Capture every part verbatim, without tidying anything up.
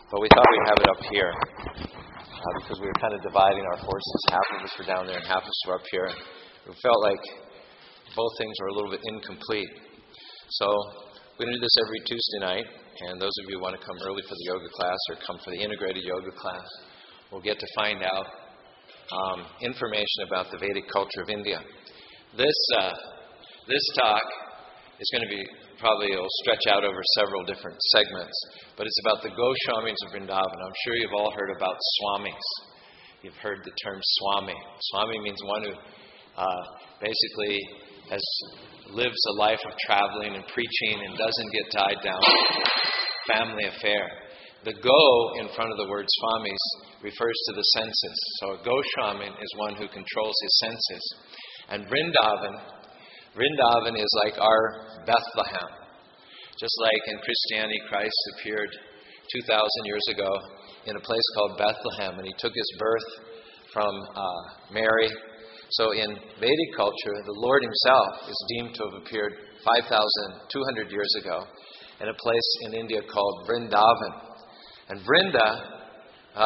But we thought we'd have it up here uh, because we were kind of dividing our forces. Half of us were down there and half of us were up here. We felt like both things were a little bit incomplete. So we're going to do this every Tuesday night. And those of you who want to come early for the yoga class or come for the integrated yoga class will get to find out um, information about the Vedic culture of India. This uh, this talk is going to be probably, it'll stretch out over several different segments, but it's about the Goswamis of Vrindavan. I'm sure you've all heard about Swamis. You've heard the term Swami. Swami means one who uh, basically has lives a life of traveling and preaching and doesn't get tied down to family affair. The Go in front of the word Swamis refers to the senses. So a Goswami is one who controls his senses. And Vrindavan, Vrindavan is like our Bethlehem. Just like in Christianity, Christ appeared two thousand years ago in a place called Bethlehem, and he took his birth from uh, Mary. So in Vedic culture, the Lord himself is deemed to have appeared five thousand two hundred years ago in a place in India called Vrindavan. And Vrinda, uh,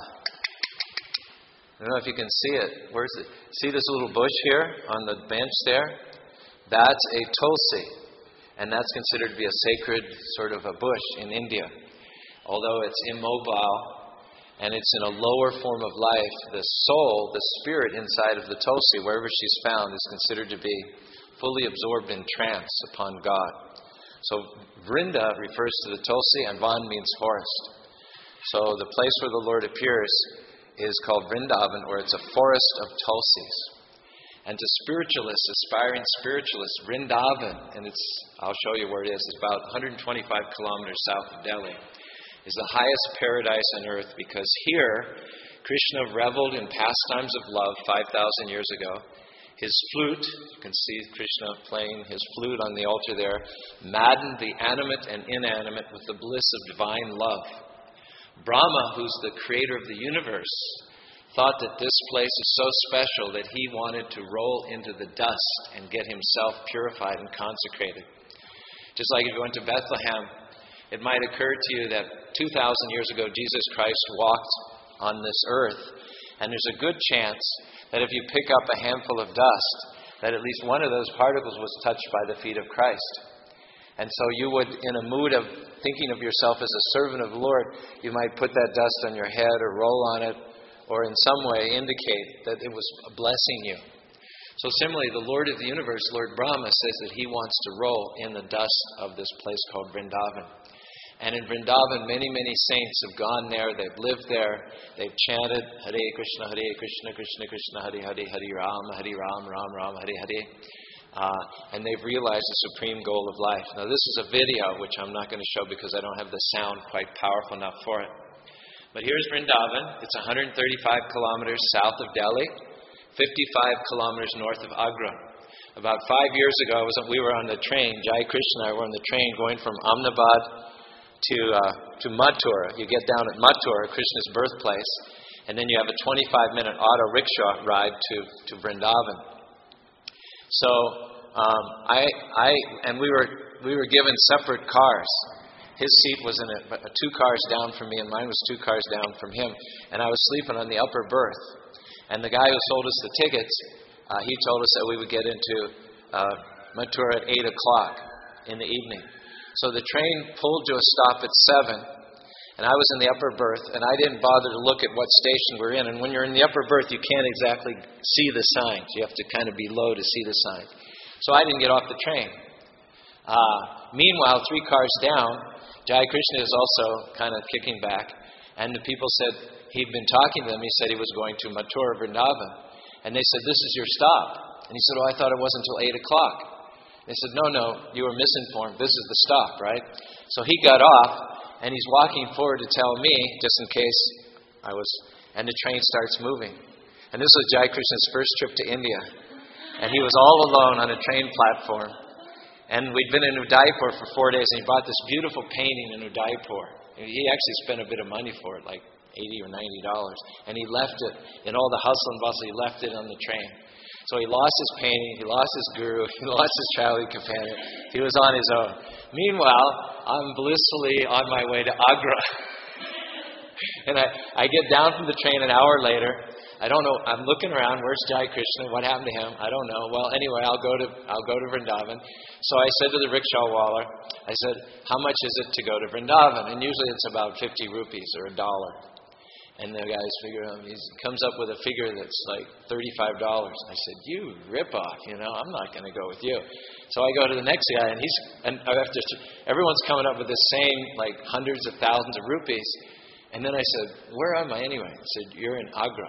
I don't know if you can see it. Where's it? See this little bush here on the bench there? That's a tulsi. And that's considered to be a sacred sort of a bush in India. Although it's immobile and it's in a lower form of life, the soul, the spirit inside of the tulsi, wherever she's found, is considered to be fully absorbed in trance upon God. So Vrinda refers to the tulsi, and Van means forest. So the place where the Lord appears is called Vrindavan, or it's a forest of tulsis. And to spiritualists, aspiring spiritualists, Vrindavan, and it's, I'll show you where it is, it's about one hundred twenty-five kilometers south of Delhi, is the highest paradise on earth, because here Krishna reveled in pastimes of love five thousand years ago. His flute, you can see Krishna playing his flute on the altar there, maddened the animate and inanimate with the bliss of divine love. Brahma, who's the creator of the universe, thought that this place is so special that he wanted to roll into the dust and get himself purified and consecrated. Just like if you went to Bethlehem, it might occur to you that two thousand years ago Jesus Christ walked on this earth, and there's a good chance that if you pick up a handful of dust, that at least one of those particles was touched by the feet of Christ. And so you would, in a mood of thinking of yourself as a servant of the Lord, you might put that dust on your head or roll on it, or in some way indicate that it was blessing you. So similarly, the Lord of the universe, Lord Brahma, says that he wants to roll in the dust of this place called Vrindavan. And in Vrindavan, many, many saints have gone there, they've lived there, they've chanted Hare Krishna, Hare Krishna, Krishna Krishna, Hare Hare, Hare Ram, Hare Ram, Ram Ram, Hare Hare. Uh, and they've realized the supreme goal of life. Now this is a video, which I'm not going to show because I don't have the sound quite powerful enough for it. But here's Vrindavan. It's one hundred thirty-five kilometers south of Delhi, fifty-five kilometers north of Agra. About five years ago, I was, we were on the train, Jai Krishna and I were on the train going from Ahmedabad to uh, to Mathura. You get down at Mathura, Krishna's birthplace, and then you have a twenty-five minute auto rickshaw ride to, to Vrindavan. So um, I I and we were we were given separate cars. His seat was in a, a two cars down from me, and mine was two cars down from him. And I was sleeping on the upper berth. And the guy who sold us the tickets, uh, he told us that we would get into uh, Mathura at eight o'clock in the evening. So the train pulled to a stop at seven, and I was in the upper berth, and I didn't bother to look at what station we're in. And when you're in the upper berth, you can't exactly see the signs. You have to kind of be low to see the signs. So I didn't get off the train. Uh, meanwhile, three cars down, Jai Krishna is also kind of kicking back, and the people said he'd been talking to them. He said he was going to Mathura Vrindavan, and they said, "This is your stop." And he said, "Oh, I thought it wasn't until eight o'clock." They said, "No, no, you were misinformed. This is the stop, right?" So he got off, and he's walking forward to tell me, just in case I was, and the train starts moving. And this was Jai Krishna's first trip to India, and he was all alone on a train platform. And we'd been in Udaipur for four days, and he bought this beautiful painting in Udaipur. He actually spent a bit of money for it, like eighty or ninety dollars. And he left it, in all the hustle and bustle, he left it on the train. So he lost his painting, he lost his guru, he lost his traveling companion. He was on his own. Meanwhile, I'm blissfully on my way to Agra. And I, I get down from the train an hour later. I don't know. I'm looking around. Where's Jai Krishna? What happened to him? I don't know. Well, anyway, I'll go to I'll go to Vrindavan. So I said to the rickshaw waller, I said, how much is it to go to Vrindavan? And usually it's about fifty rupees or a dollar. And the guy's figure out, he comes up with a figure that's like thirty-five dollars. I said, you rip-off, you know, I'm not going to go with you. So I go to the next guy, and he's and after everyone's coming up with the same like hundreds of thousands of rupees. And then I said, where am I anyway? I said, you're in Agra.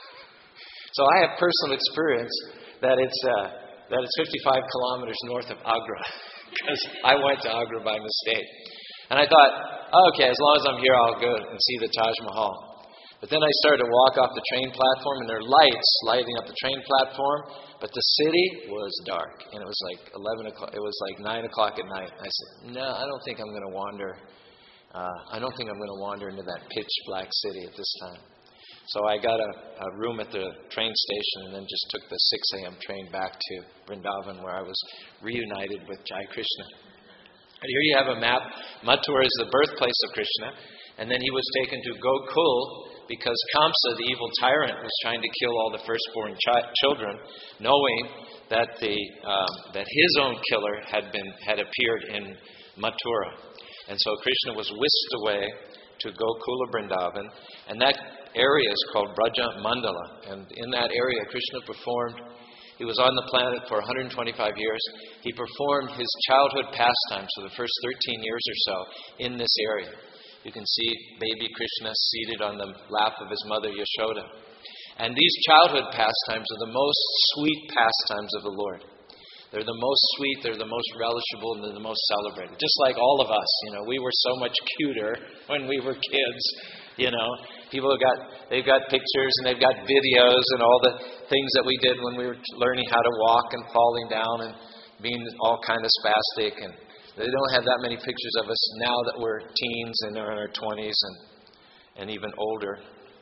So I have personal experience that it's uh, that it's fifty-five kilometers north of Agra, because I went to Agra by mistake. And I thought, oh, okay, as long as I'm here, I'll go and see the Taj Mahal. But then I started to walk off the train platform, and there are lights lighting up the train platform, but the city was dark, and it was like eleven o'clock. It was like nine o'clock at night. I said, no, I don't think I'm going to wander. Uh, I don't think I'm going to wander into that pitch black city at this time. So I got a, a room at the train station and then just took the six a.m. train back to Vrindavan, where I was reunited with Jai Krishna. And here you have a map. Mathura is the birthplace of Krishna. And then he was taken to Gokul because Kamsa, the evil tyrant, was trying to kill all the firstborn chi- children, knowing that the um, that his own killer had been had appeared in Mathura. And so Krishna was whisked away to Gokula Vrindavan, and that area is called Braja Mandala. And in that area, Krishna performed, he was on the planet for one hundred twenty-five years. He performed his childhood pastimes for the first thirteen years or so in this area. You can see baby Krishna seated on the lap of his mother Yashoda. And these childhood pastimes are the most sweet pastimes of the Lord. They're the most sweet, they're the most relishable, and they're the most celebrated. Just like all of us, you know, we were so much cuter when we were kids, you know. People have got, they've got pictures and they've got videos and all the things that we did when we were learning how to walk and falling down and being all kind of spastic. And they don't have that many pictures of us now that we're teens and are in our twenties and, and even older.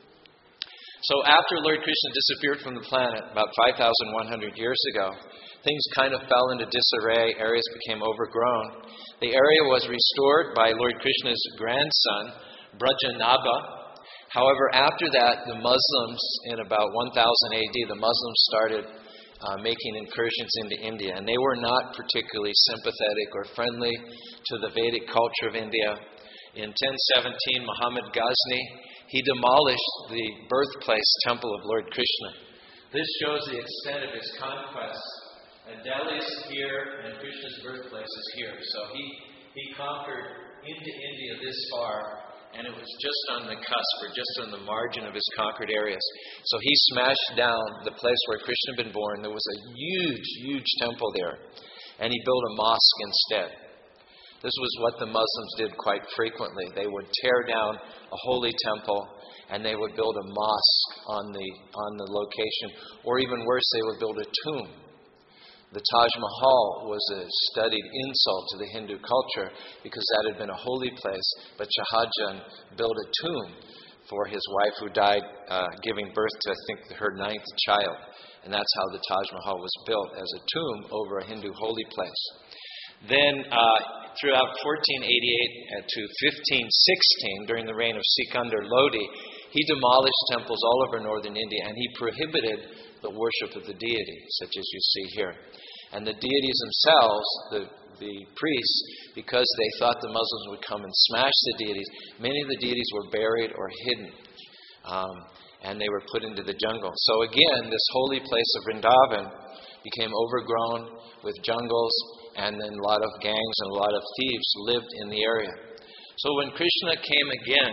So after Lord Krishna disappeared from the planet about five thousand one hundred years ago, things kind of fell into disarray. Areas became overgrown. The area was restored by Lord Krishna's grandson, Brajanaba. However, after that, the Muslims, in about one thousand A D, the Muslims started uh, making incursions into India. And they were not particularly sympathetic or friendly to the Vedic culture of India. In ten seventeen, Muhammad Ghazni, he demolished the birthplace temple of Lord Krishna. This shows the extent of his conquests. And Delhi is here, and Krishna's birthplace is here. So he, he conquered into India this far, and it was just on the cusp, or just on the margin of his conquered areas. So he smashed down the place where Krishna had been born. There was a huge, huge temple there, and he built a mosque instead. This was what the Muslims did quite frequently. They would tear down a holy temple, and they would build a mosque on the on the location. Or even worse, they would build a tomb. The Taj Mahal was a studied insult to the Hindu culture because that had been a holy place, but Shah Jahan built a tomb for his wife who died uh, giving birth to, I think, her ninth child. And that's how the Taj Mahal was built, as a tomb over a Hindu holy place. Then, uh, throughout fourteen eighty-eight to fifteen sixteen, during the reign of Sikandar Lodi, he demolished temples all over northern India, and he prohibited the worship of the deity, such as you see here. And the deities themselves, the, the priests, because they thought the Muslims would come and smash the deities, many of the deities were buried or hidden, um, and they were put into the jungle. So again, this holy place of Vrindavan became overgrown with jungles, and then a lot of gangs and a lot of thieves lived in the area. So when Krishna came again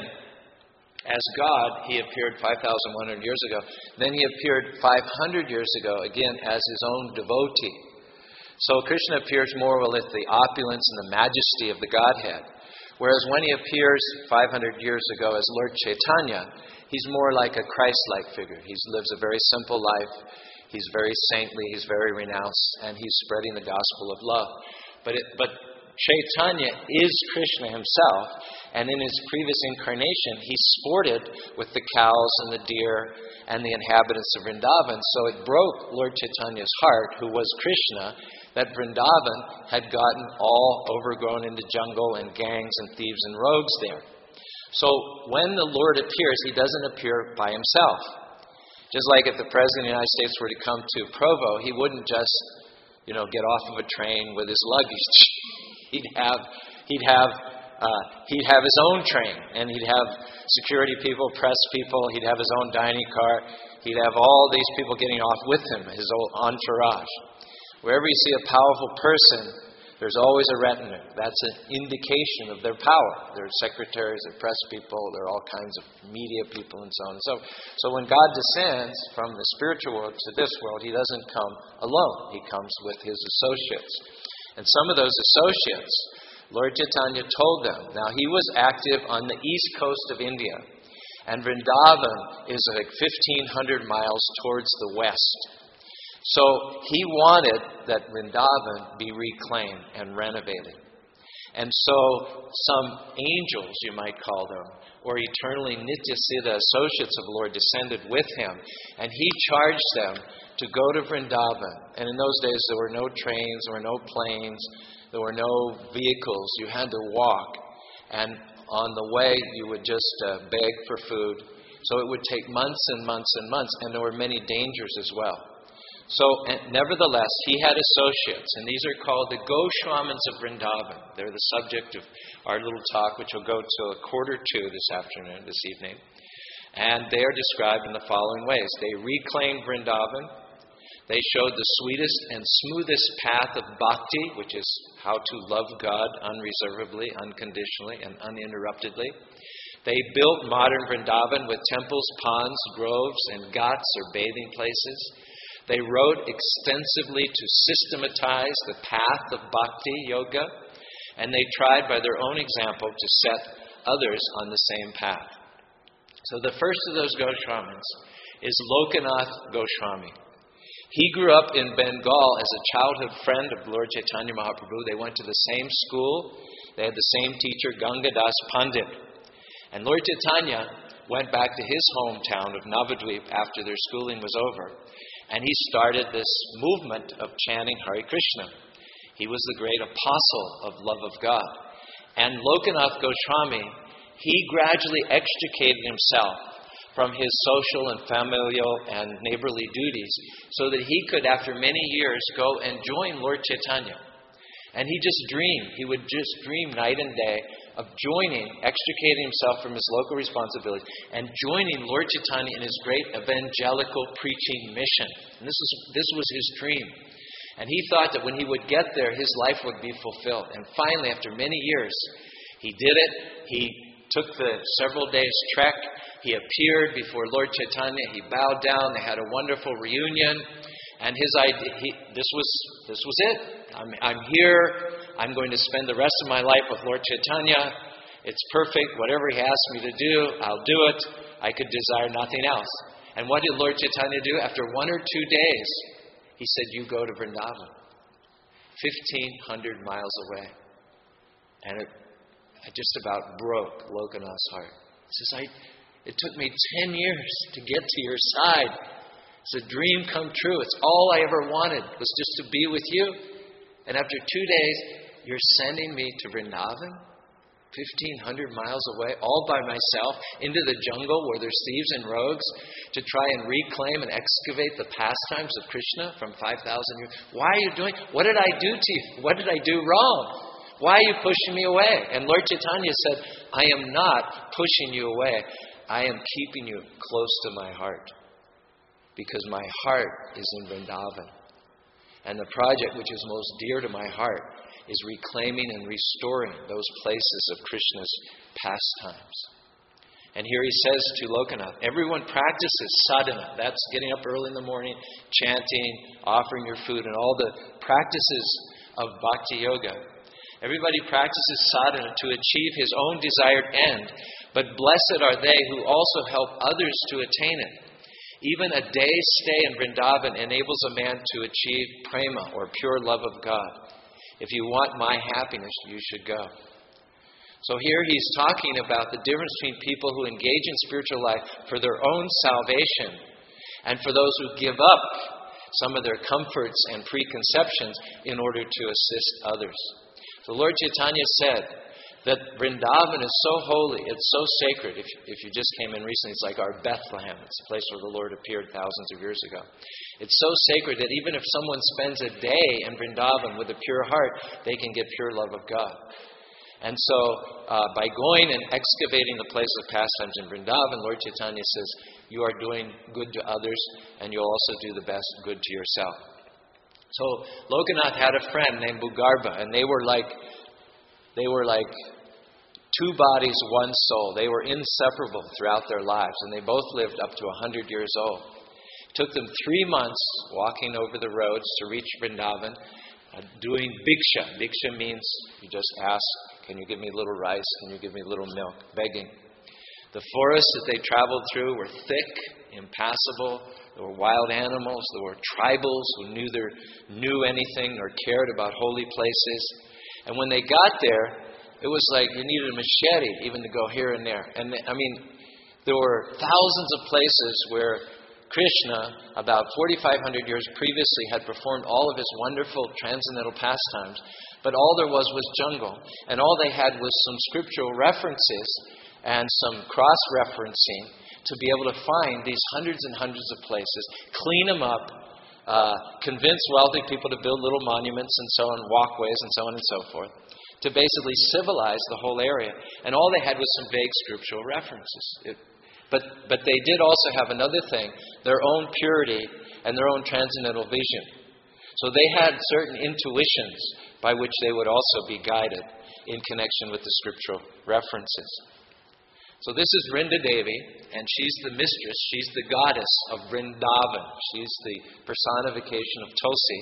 as God, he appeared five thousand one hundred years ago. Then he appeared five hundred years ago, again, as his own devotee. So Krishna appears more with the opulence and the majesty of the Godhead. Whereas when he appears five hundred years ago as Lord Chaitanya, he's more like a Christ-like figure. He lives a very simple life. He's very saintly, he's very renounced, and he's spreading the gospel of love. But it, but Chaitanya is Krishna himself, and in his previous incarnation, he sported with the cows and the deer and the inhabitants of Vrindavan. So it broke Lord Chaitanya's heart, who was Krishna, that Vrindavan had gotten all overgrown into jungle and gangs and thieves and rogues there. So when the Lord appears, he doesn't appear by himself. Just like if the President of the United States were to come to Provo, he wouldn't just, you know, get off of a train with his luggage. he'd have, he'd have, uh, he'd have his own train, and he'd have security people, press people. He'd have his own dining car. He'd have all these people getting off with him, his own entourage. Wherever you see a powerful person, there's always a retinue. That's an indication of their power. They're secretaries, they're press people, they're all kinds of media people, and so on and so forth. So when God descends from the spiritual world to this world, he doesn't come alone. He comes with his associates. And some of those associates, Lord Chaitanya told them. Now, he was active on the east coast of India, and Vrindavan is like fifteen hundred miles towards the west. So he wanted that Vrindavan be reclaimed and renovated. And so some angels, you might call them, or eternally Nityasiddha associates of the Lord descended with him, and he charged them to go to Vrindavan. And in those days there were no trains, there were no planes, there were no vehicles. You had to walk. And on the way you would just uh, beg for food. So it would take months and months and months, and there were many dangers as well. So, and nevertheless, he had associates, and these are called the Goswamins of Vrindavan. They're the subject of our little talk, which will go till a quarter to this afternoon, this evening. And they are described in the following ways. They reclaimed Vrindavan. They showed the sweetest and smoothest path of bhakti, which is how to love God unreservedly, unconditionally, and uninterruptedly. They built modern Vrindavan with temples, ponds, groves, and ghats, or bathing places. They wrote extensively to systematize the path of bhakti yoga, and they tried by their own example to set others on the same path. So the first of those Goswamins is Lokanath Goswami. He grew up in Bengal as a childhood friend of Lord Chaitanya Mahaprabhu. They went to the same school. They had the same teacher, Gangadas Pandit. And Lord Chaitanya went back to his hometown of Navadvip after their schooling was over. And he started this movement of chanting Hare Krishna. He was the great apostle of love of God. And Lokanath Goswami, he gradually extricated himself from his social and familial and neighborly duties so that he could, after many years, go and join Lord Chaitanya. And he just dreamed. He would just dream night and day of joining, extricating himself from his local responsibilities, and joining Lord Chaitanya in his great evangelical preaching mission. And this was, this was his dream. And he thought that when he would get there, his life would be fulfilled. And finally, after many years, he did it. He took the several days trek. He appeared before Lord Chaitanya. He bowed down. They had a wonderful reunion. And his idea, he, this was this was it. I'm, I'm here. I'm going to spend the rest of my life with Lord Chaitanya. It's perfect. Whatever he asks me to do, I'll do it. I could desire nothing else. And what did Lord Chaitanya do? After one or two days, he said, you go to Vrindavan. fifteen hundred miles away. And it, it just about broke Lokanath's heart. He says, I, it took me ten years to get to your side. It's a dream come true. It's all I ever wanted was just to be with you. And after two days, you're sending me to Vrindavan, fifteen hundred miles away, all by myself, into the jungle where there's thieves and rogues, to try and reclaim and excavate the pastimes of Krishna from five thousand years. Why are you doing? What did I do to you? What did I do wrong? Why are you pushing me away? And Lord Chaitanya said, I am not pushing you away. I am keeping you close to my heart. Because my heart is in Vrindavan. And the project which is most dear to my heart is reclaiming and restoring those places of Krishna's pastimes. And here he says to Lokanath, everyone practices sadhana. That's getting up early in the morning, chanting, offering your food, and all the practices of bhakti yoga. Everybody practices sadhana to achieve his own desired end. But blessed are they who also help others to attain it. Even a day's stay in Vrindavan enables a man to achieve prema, or pure love of God. If you want my happiness, you should go. So here he's talking about the difference between people who engage in spiritual life for their own salvation and for those who give up some of their comforts and preconceptions in order to assist others. The Lord Chaitanya said that Vrindavan is so holy, it's so sacred. If, if you just came in recently, it's like our Bethlehem. It's a place where the Lord appeared thousands of years ago. It's so sacred that even if someone spends a day in Vrindavan with a pure heart, they can get pure love of God. And so, uh, by going and excavating the place of pastimes in Vrindavan, Lord Chaitanya says, you are doing good to others, and you'll also do the best good to yourself. So, Lokanath had a friend named Bugarbha, and they were like, they were like two bodies, one soul. They were inseparable throughout their lives, and they both lived up to one hundred years old. It took them three months walking over the roads to reach Vrindavan, uh, doing bhiksha. Bhiksha means you just ask, can you give me a little rice? Can you give me a little milk? Begging. The forests that they traveled through were thick, impassable. There were wild animals. There were tribals who neither knew anything nor cared about holy places. And when they got there, it was like you needed a machete even to go here and there. And I mean, there were thousands of places where Krishna, about forty-five hundred years previously, had performed all of his wonderful transcendental pastimes. But all there was was jungle. And all they had was some scriptural references and some cross-referencing to be able to find these hundreds and hundreds of places, clean them up, uh, convince wealthy people to build little monuments and so on, walkways and so on and so forth, to basically civilize the whole area. And all they had was some vague scriptural references. It, but, but they did also have another thing, their own purity and their own transcendental vision. So they had certain intuitions by which they would also be guided in connection with the scriptural references. So this is Vrinda Devi, and she's the mistress, she's the goddess of Vrindavan. She's the personification of Tulsi.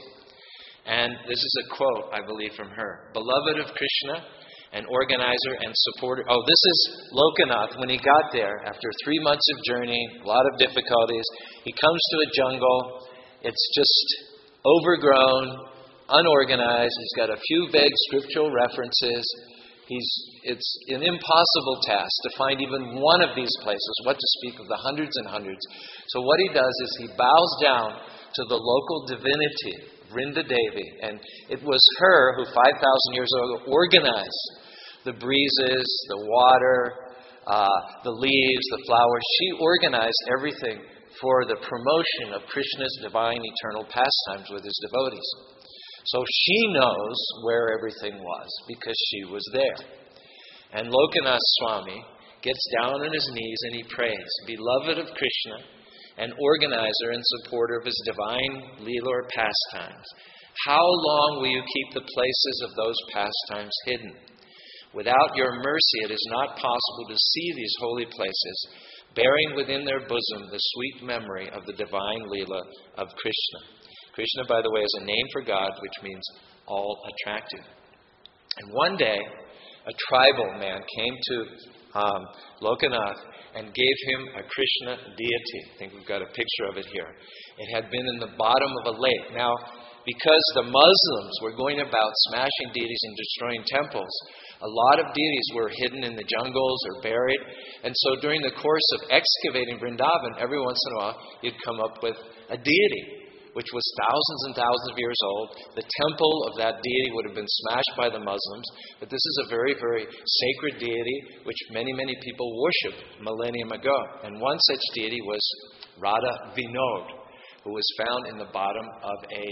And this is a quote, I believe, from her. Beloved of Krishna, an organizer and supporter. Oh, this is Lokanath. When he got there, after three months of journey, a lot of difficulties, he comes to a jungle. It's just overgrown, unorganized. He's got a few vague scriptural references. He's, it's an impossible task to find even one of these places, what to speak of the hundreds and hundreds. So what he does is he bows down to the local divinity, Vrinda Devi, and it was her who five thousand years ago organized the breezes, the water, uh, the leaves, the flowers. She organized everything for the promotion of Krishna's divine eternal pastimes with his devotees. So she knows where everything was because she was there. And Lokanath Swami gets down on his knees and he prays, Beloved of Krishna, an organizer and supporter of his divine Leela or pastimes, how long will you keep the places of those pastimes hidden? Without your mercy, it is not possible to see these holy places, bearing within their bosom the sweet memory of the divine Leela of Krishna. Krishna, by the way, is a name for God, which means all attractive. And one day, a tribal man came to um, Lokanath and gave him a Krishna deity. I think we've got a picture of it here. It had been in the bottom of a lake. Now, because the Muslims were going about smashing deities and destroying temples, a lot of deities were hidden in the jungles or buried. And so during the course of excavating Vrindavan, every once in a while, you'd come up with a deity, which was thousands and thousands of years old. The temple of that deity would have been smashed by the Muslims. But this is a very, very sacred deity, which many, many people worshipped millennium ago. And one such deity was Radha Vinod, who was found in the bottom of a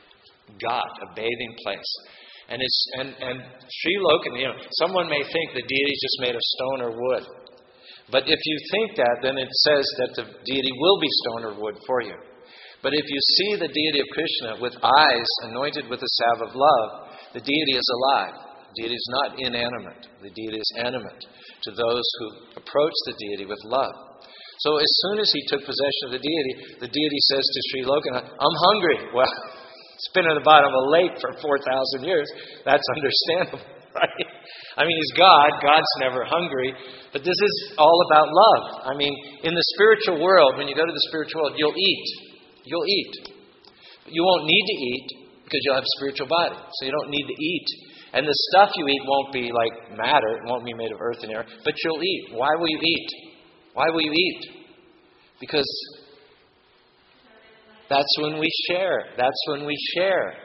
ghat, a bathing place. And it's and, and Sri Lokan, you know, someone may think the deity is just made of stone or wood. But if you think that, then it says that the deity will be stone or wood for you. But if you see the deity of Krishna with eyes anointed with the salve of love, the deity is alive. The deity is not inanimate. The deity is animate to those who approach the deity with love. So as soon as he took possession of the deity, the deity says to Sri Lokanath, I'm hungry. Well, it's been in the bottom of a lake for four thousand years. That's understandable, right? I mean, he's God. God's never hungry. But this is all about love. I mean, in the spiritual world, when you go to the spiritual world, you'll eat. You'll eat. But you won't need to eat because you'll have a spiritual body. So you don't need to eat. And the stuff you eat won't be like matter. It won't be made of earth and air. But you'll eat. Why will you eat? Why will you eat? Because that's when we share. That's when we share.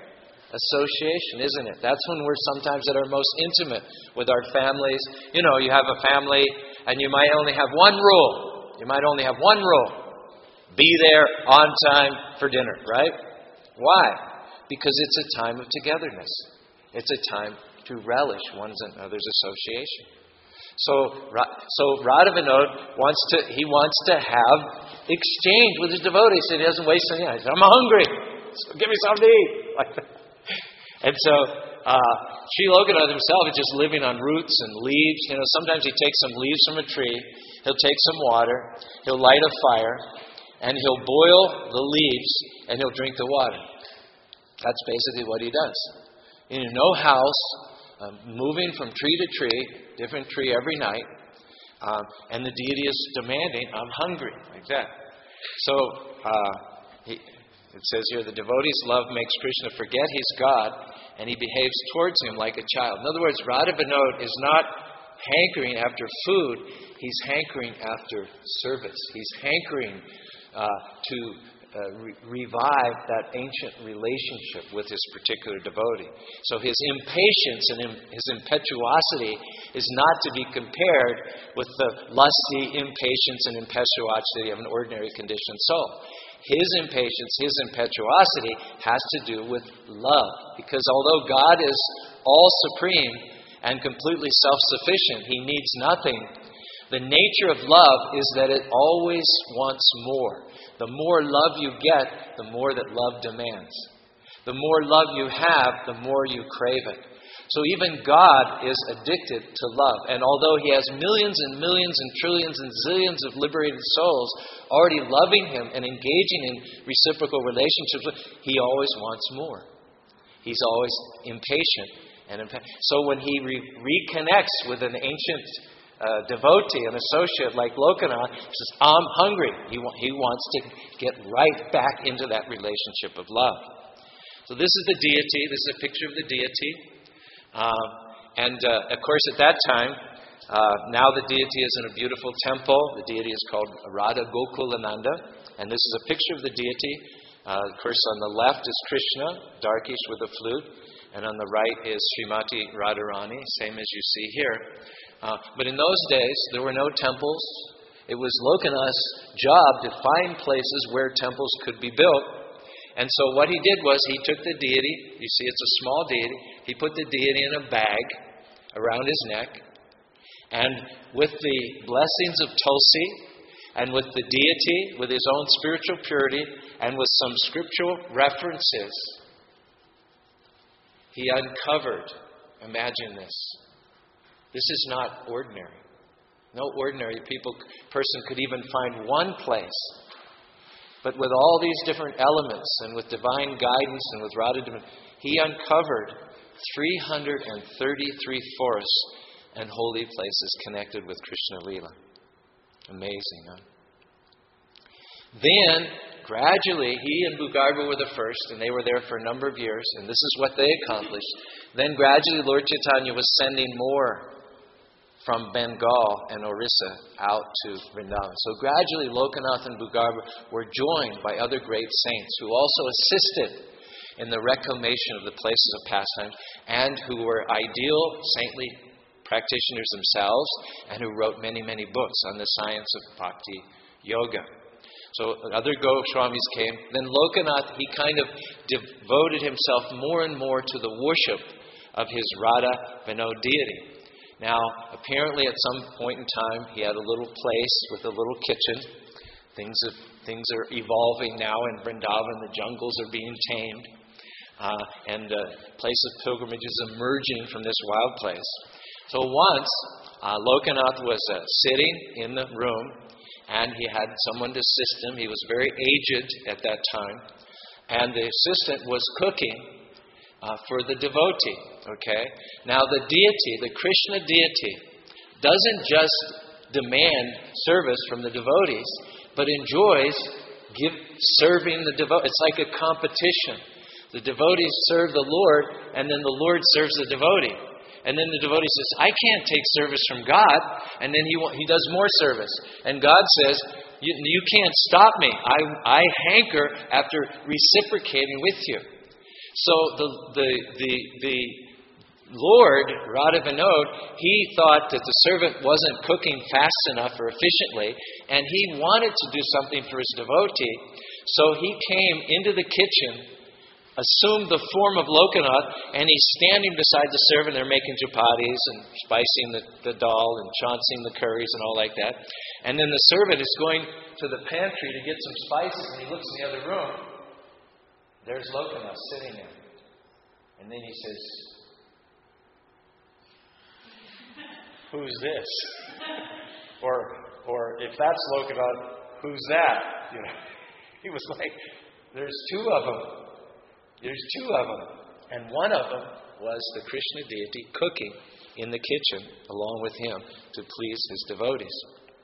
Association, isn't it? That's when we're sometimes at our most intimate with our families. You know, you have a family and you might only have one rule. You might only have one rule. Be there on time for dinner, right? Why? Because it's a time of togetherness. It's a time to relish one another's association. So, so Radhavinod wants to, he wants to have exchange with his devotees. So he doesn't waste any time. He says, I'm hungry. So give me something to eat. Like that. And so, uh, Sri Lokanath himself is just living on roots and leaves. You know, sometimes he takes some leaves from a tree. He'll take some water. He'll light a fire. And he'll boil the leaves. And he'll drink the water. That's basically what he does. You know, no house, um, moving from tree to tree, different tree every night. Um, and the deity is demanding, I'm hungry, like that. So, uh, he... It says here, the devotee's love makes Krishna forget he's God, and he behaves towards him like a child. In other words, Radhavinod is not hankering after food, he's hankering after service. He's hankering uh, to uh, re- revive that ancient relationship with his particular devotee. So his impatience and im- his impetuosity is not to be compared with the lusty impatience and impetuosity of an ordinary conditioned soul. His impatience, his impetuosity has to do with love. Because although God is all supreme and completely self-sufficient, he needs nothing. The nature of love is that it always wants more. The more love you get, the more that love demands. The more love you have, the more you crave it. So even God is addicted to love. And although he has millions and millions and trillions and zillions of liberated souls already loving him and engaging in reciprocal relationships, he always wants more. He's always impatient. and impa- So when he re- reconnects with an ancient uh, devotee, an associate like Lokanath, he says, I'm hungry. He, wa- he wants to get right back into that relationship of love. So this is the deity. This is a picture of the deity. Uh, and, uh, of course, at that time, uh, now the deity is in a beautiful temple. The deity is called Radha Gokulananda. And this is a picture of the deity. Uh, of course, on the left is Krishna, darkish with a flute. And on the right is Srimati Radharani, same as you see here. Uh, but in those days, there were no temples. It was Lokanath's job to find places where temples could be built. And so what he did was he took the deity, you see it's a small deity, he put the deity in a bag around his neck, and with the blessings of Tulsi, and with the deity, with his own spiritual purity, and with some scriptural references, he uncovered, imagine this, this is not ordinary. No ordinary people person could even find one place. But with all these different elements and with divine guidance and with Radha, he uncovered three hundred thirty-three forests and holy places connected with Krishna Leela. Amazing, huh? Then, gradually, he and Bhugarva were the first, and they were there for a number of years, and this is what they accomplished. Then gradually Lord Chaitanya was sending more from Bengal and Orissa out to Vrindavan. So gradually Lokanath and Bhugarva were joined by other great saints who also assisted in the reclamation of the places of pastimes and who were ideal saintly practitioners themselves and who wrote many, many books on the science of bhakti yoga. So other Goswamis came. Then Lokanath, he kind of devoted himself more and more to the worship of his Radha Vinod deity. Now, apparently at some point in time, he had a little place with a little kitchen. Things have, things are evolving now in Vrindavan. The jungles are being tamed. Uh, and a place of pilgrimage is emerging from this wild place. So once, uh, Lokanath was uh, sitting in the room, and he had someone to assist him. He was very aged at that time. And the assistant was cooking Uh, for the devotee, okay? Now the deity, the Krishna deity, doesn't just demand service from the devotees, but enjoys give, serving the devotee. It's like a competition. The devotees serve the Lord, and then the Lord serves the devotee. And then the devotee says, I can't take service from God. And then he he does more service. And God says, you, you can't stop me. I, I hanker after reciprocating with you. So the the the the Lord, Radha Vinod, he thought that the servant wasn't cooking fast enough or efficiently, and he wanted to do something for his devotee. So he came into the kitchen, assumed the form of Lokanath, and he's standing beside the servant. They're making chapatis and spicing the, the dal and chancing the curries and all like that. And then the servant is going to the pantry to get some spices, and he looks in the other room. There's Lokanath sitting there. And then he says, "Who's this?" or, or if that's Lokanath, who's that? You know, he was like, "There's two of them. There's two of them." And one of them was the Krishna deity cooking in the kitchen along with him to please his devotees.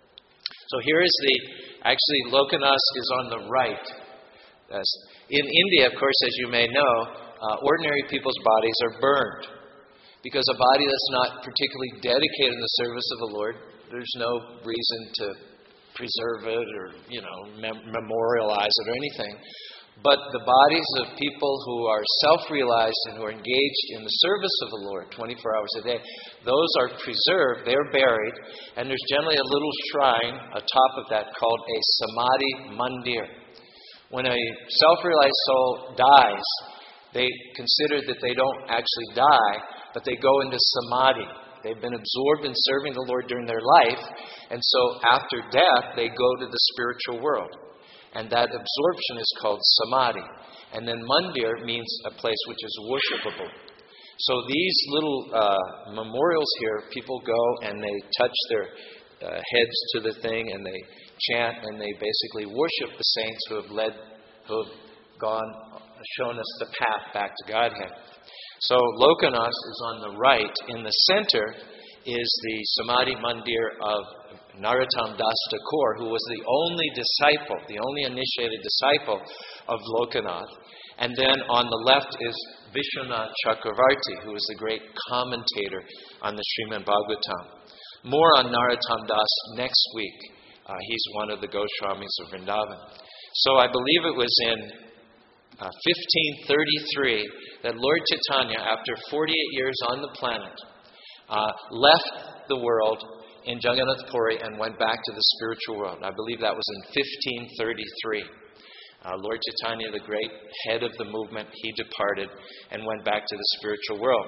So here is the, actually Lokanath is on the right. That's, in India, of course, as you may know, uh, ordinary people's bodies are burned. Because a body that's not particularly dedicated in the service of the Lord, there's no reason to preserve it or, you know, mem- memorialize it or anything. But the bodies of people who are self-realized and who are engaged in the service of the Lord twenty-four hours a day, those are preserved, they're buried, and there's generally a little shrine atop of that called a Samadhi Mandir. When a self-realized soul dies, they consider that they don't actually die, but they go into Samadhi. They've been absorbed in serving the Lord during their life, and so after death, they go to the spiritual world. And that absorption is called Samadhi. And then Mandir means a place which is worshipable. So these little uh, memorials here, people go and they touch their uh, heads to the thing and they chant and they basically worship the saints who have led, who have gone, shown us the path back to Godhead. So Lokanath is on the right. In the center is the Samadhi Mandir of Narottam Das Thakur, who was the only disciple, the only initiated disciple of Lokanath. And then on the left is Vishwanath Chakravarti, who is the great commentator on the Srimad Bhagavatam. More on Narottam Das next week. Uh, he's one of the Goswamis of Vrindavan. So I believe it was in uh, fifteen thirty-three that Lord Chaitanya, after forty-eight years on the planet, uh, left the world in Jagannath Puri and went back to the spiritual world. I believe that was in fifteen thirty-three. Uh, Lord Chaitanya, the great head of the movement, he departed and went back to the spiritual world.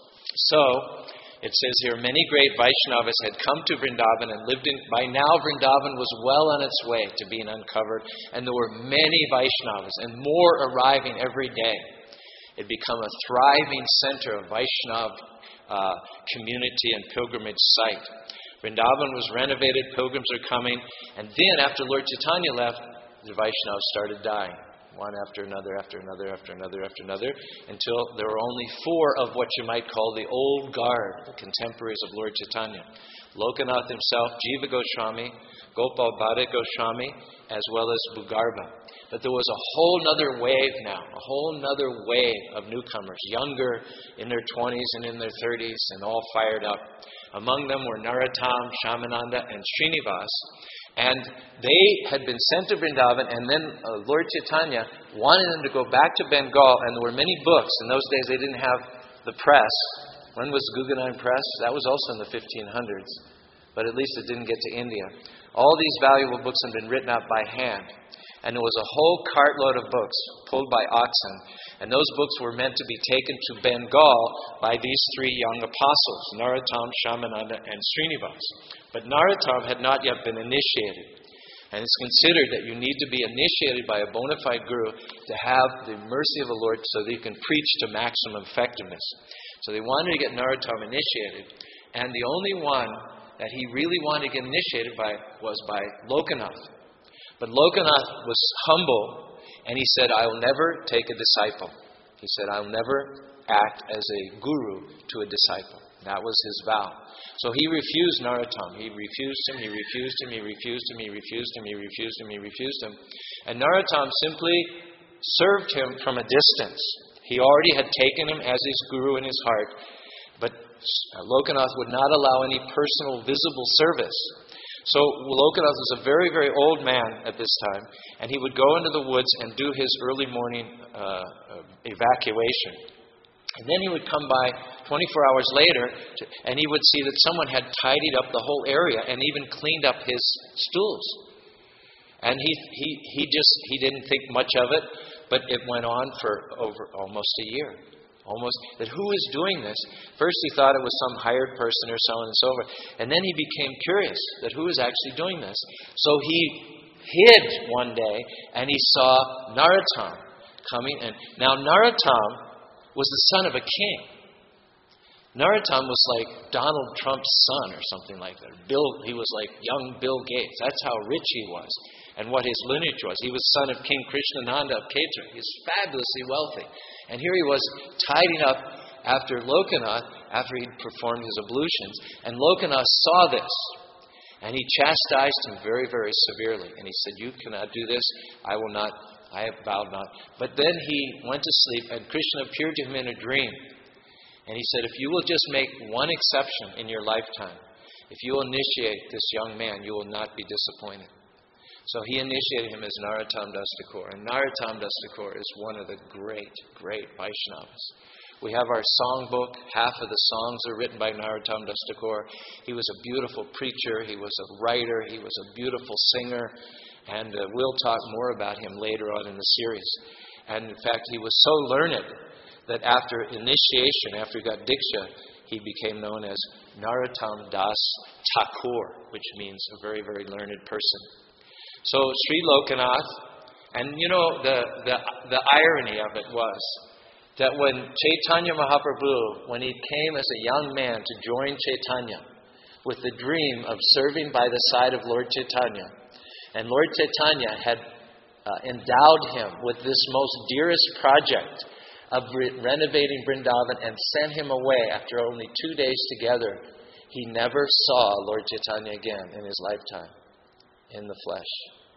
So, it says here, many great Vaishnavas had come to Vrindavan and lived in... By now, Vrindavan was well on its way to being uncovered, and there were many Vaishnavas, and more arriving every day. It became a thriving center of Vaishnav uh, community and pilgrimage site. Vrindavan was renovated, pilgrims are coming, and then after Lord Chaitanya left, the Vaishnavas started dying, one after another, after another, after another, after another, until there were only four of what you might call the old guard, the contemporaries of Lord Chaitanya. Lokanath himself, Jiva Goswami, Gopal Bhatta Goswami, as well as Bhugarbha. But there was a whole other wave now, a whole other wave of newcomers, younger, in their twenties and in their thirties, and all fired up. Among them were Narottam, Shyamananda, and Srinivas. And they had been sent to Vrindavan, and then uh, Lord Chaitanya wanted them to go back to Bengal, and there were many books. In those days, they didn't have the press. When was Guggenheim Press? That was also in the fifteen hundreds, but at least it didn't get to India. All these valuable books had been written out by hand, and there was a whole cartload of books pulled by oxen, and those books were meant to be taken to Bengal by these three young apostles, Narottam, Shyamananda, and Srinivas. But Narottam had not yet been initiated. And it's considered that you need to be initiated by a bona fide guru to have the mercy of the Lord so that you can preach to maximum effectiveness. So they wanted to get Narottam initiated. And the only one that he really wanted to get initiated by was by Lokanath. But Lokanath was humble, and he said, I will never take a disciple. He said, I will never act as a guru to a disciple. That was his vow. So he refused Narottam. He refused him, he refused him, he refused him, he refused him, he refused him, he refused him. And Narottam simply served him from a distance. He already had taken him as his guru in his heart. But Lokanath would not allow any personal visible service. So Lokanath was a very, very old man at this time, and he would go into the woods and do his early morning uh, evacuation. And then he would come by twenty-four hours later, to, and he would see that someone had tidied up the whole area and even cleaned up his stools. And he he he just he didn't think much of it, but it went on for over almost a year. Almost that who is doing this? First he thought it was some hired person or so on and so forth. And then he became curious that who is actually doing this. So he hid one day and he saw Narottam coming in. Now Narottam was the son of a king. Narottam was like Donald Trump's son or something like that. Bill, he was like young Bill Gates. That's how rich he was and what his lineage was. He was son of King Krishnananda of Khetra. He was fabulously wealthy. And here he was tidying up after Lokanath, after he'd performed his ablutions. And Lokanath saw this. And he chastised him very, very severely. And he said, "You cannot do this. I will not. I have vowed not." But then he went to sleep, and Krishna appeared to him in a dream. And he said, "If you will just make one exception in your lifetime, if you will initiate this young man, you will not be disappointed." So he initiated him as Narottam Das Thakur. And Narottam Das Thakur is one of the great, great Vaishnavas. We have our songbook. Half of the songs are written by Narottam Das Thakur. He was a beautiful preacher. He was a writer. He was a beautiful singer. And uh, we'll talk more about him later on in the series. And in fact, he was so learned that after initiation, after he got Diksha, he became known as Narottam Das Thakur, which means a very, very learned person. So Sri Lokanath, and you know, the, the, the irony of it was that when Chaitanya Mahaprabhu, when he came as a young man to join Chaitanya with the dream of serving by the side of Lord Chaitanya, and Lord Chaitanya had uh, endowed him with this most dearest project of re- renovating Vrindavan and sent him away after only two days together, he never saw Lord Chaitanya again in his lifetime, in the flesh.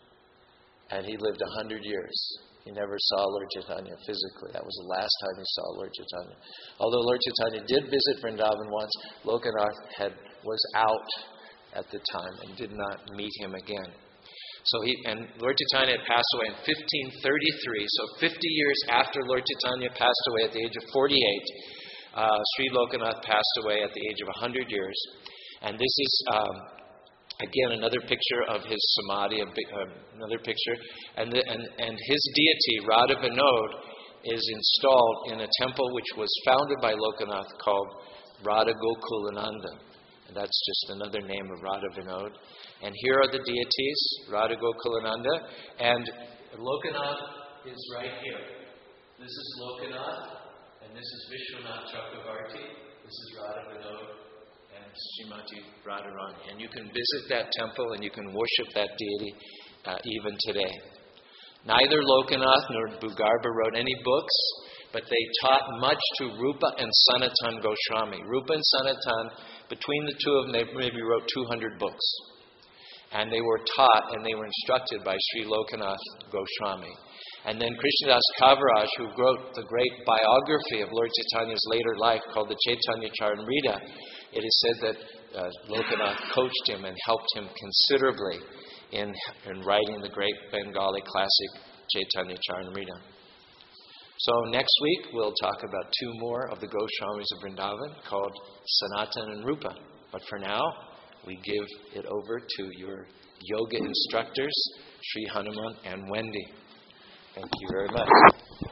And he lived a hundred years. He never saw Lord Chaitanya physically. That was the last time he saw Lord Chaitanya. Although Lord Chaitanya did visit Vrindavan once, Lokanath had, was out at the time and did not meet him again. So he and Lord Chaitanya had passed away in fifteen thirty-three. So fifty years after Lord Chaitanya passed away at the age of forty-eight, uh, Sri Lokanath passed away at the age of one hundred years. And this is, um, again, another picture of his samadhi, a big, uh, another picture. And, the, and, and his deity, Radha Vinod, is installed in a temple which was founded by Lokanath called Radha Gokulananda. And that's just another name of Radha Vinod. And here are the deities, Radha Gokulananda. And Lokanath is right here. This is Lokanath, and this is Vishwanath Chakravarti. This is Radha Vinod and Srimati Radharani. And you can visit that temple and you can worship that deity uh, even today. Neither Lokanath nor Bhugarba wrote any books, but they taught much to Rupa and Sanatan Goswami. Rupa and Sanatan, between the two of them, they maybe wrote two hundred books. And they were taught and they were instructed by Sri Lokanath Goswami. And then Krishnadas Kaviraj, who wrote the great biography of Lord Chaitanya's later life called the Chaitanya Charanamrita, it is said that uh, Lokanath coached him and helped him considerably in, in writing the great Bengali classic Chaitanya Charanamrita. So next week we'll talk about two more of the Goswamis of Vrindavan called Sanatan and Rupa. But for now, we give it over to your yoga instructors, Sri Hanuman and Wendy. Thank you very much.